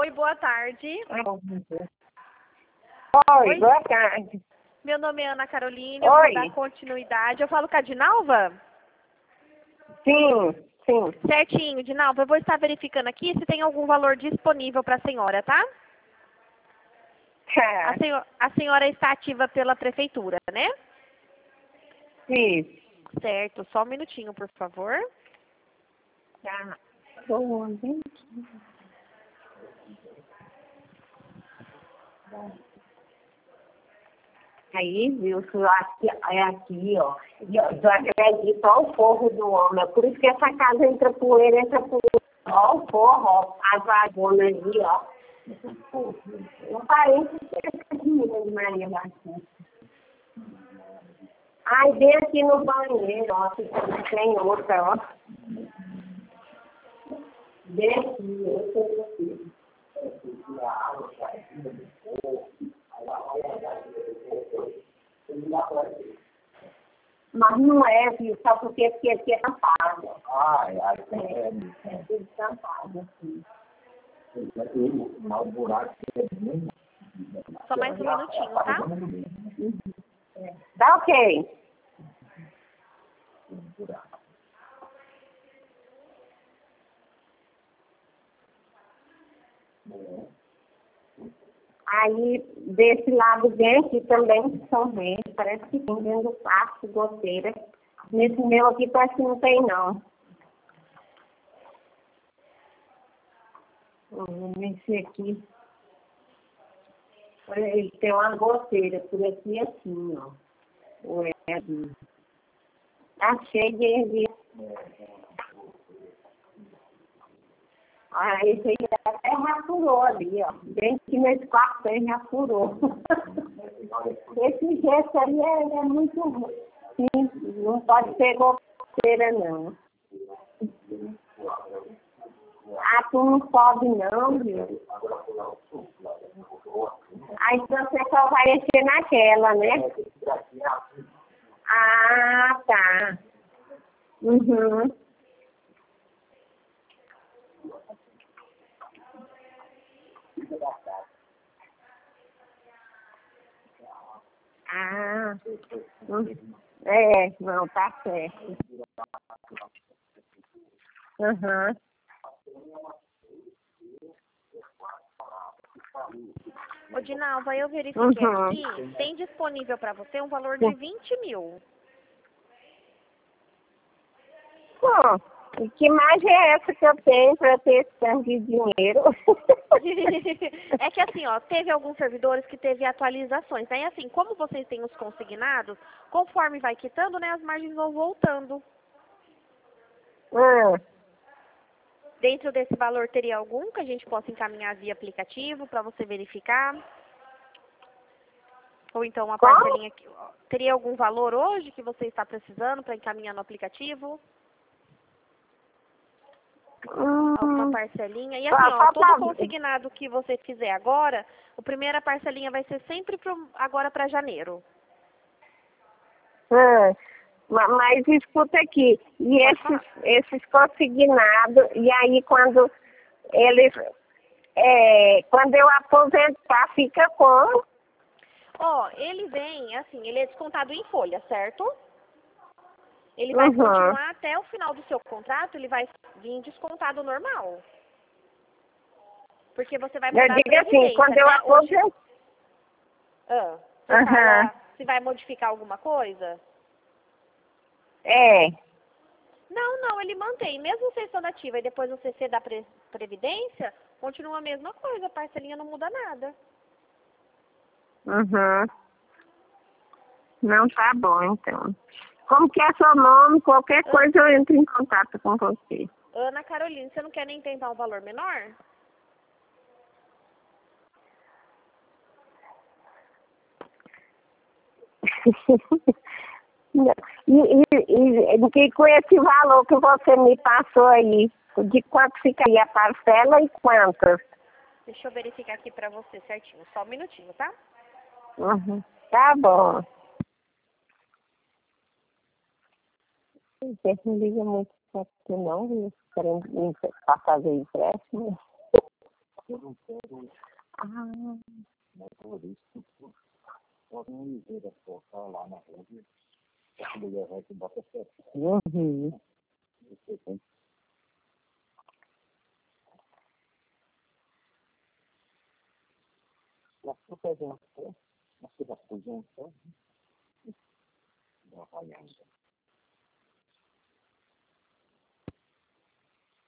Oi, boa tarde. Oi, boa tarde. Meu nome é Ana Carolina, eu vou dar continuidade. Eu falo com a Dinalva? Sim. Certinho, Dinalva. Eu vou estar verificando aqui se tem algum valor disponível para a senhora, tá? A senhora está ativa pela prefeitura, né? Sim. Certo. Só um minutinho, por favor. Tá. Aí, viu, é aqui, ó. Eu acredito ao forro do homem. Por isso que essa casa entra poeira. Ó, o forro, ó. A vagona ali, ó. Não parece que é de Maria Batista. Ai, vem aqui no banheiro, ó. Tem outra, ó. Vem aqui, eu tenho aqui. Mas não é, viu? Só porque aqui é tampado. É tudo tampado, assim. Só mais um minutinho, tá? Tá ok. Aí, desse lado bem aqui também são verdes. Parece que tem dentro do quarto, goteira. Nesse meu aqui parece que não tem, não. Nesse aqui. Ele tem uma goteira por aqui assim, ó. Tá cheio de... Ah, esse aí até já furou ali, ó. Bem que nesse quarto aí já furou. Esse gesso aí é muito ruim. Sim, não pode ter goteira, não. Ah, tu não pode não, viu? Aí você só vai encher naquela, né? Ah, tá. Uhum. Ah. Não, tá certo. Uhum. Ô, Dinalva, eu verifiquei aqui, tem disponível para você um valor de 20 mil. Pô, que imagem é essa que eu tenho para ter esse tanto de dinheiro? É que assim, ó, teve alguns servidores que teve atualizações. Aí assim, como vocês têm os consignados, conforme vai quitando, né, as margens vão voltando. Dentro desse valor, teria algum que a gente possa encaminhar via aplicativo para você verificar? Ou então uma parcelinha aqui. Teria algum valor hoje que você está precisando para encaminhar no aplicativo? Alguma parcelinha? E assim, ó, todo consignado que você fizer agora, a primeira parcelinha vai ser sempre agora para janeiro. Mas escuta aqui, e esses consignados, e aí quando eles, quando eu aposentar, fica como? Ó, ele vem, assim, ele é descontado em folha, certo? Ele vai continuar até o final do seu contrato, ele vai vir descontado normal. Porque você vai mudar a previdência, assim, quando eu aposentar... Você fala se vai modificar alguma coisa? Não, ele mantém. Mesmo você estando ativa e depois você ser da previdência, continua a mesma coisa, a parcelinha não muda nada. Não, tá bom, então. Como que é seu nome? Qualquer coisa eu entro em contato com você. Ana Carolina, você não quer nem tentar um valor menor? E com esse valor que você me passou aí, de quanto ficaria a parcela e quantas? Deixa eu verificar aqui pra você certinho. Só um minutinho, tá? Tá bom. Você não liga muito pra você não, viu? Querendo pra fazer empréstimo. eu não quero motorista. Só não ligeira só, tá lá na rua. A mulher vai que bota certo. Você tem. Mas tu pega um pé, mas tu vai fazer um pé, não vai ainda.